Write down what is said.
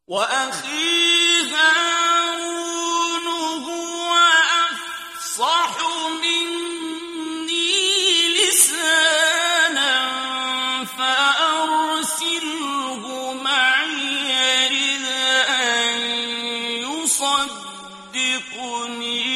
وأخي هارون هو أفصح مني لسانا فأرسله معي يرد أن يصدقني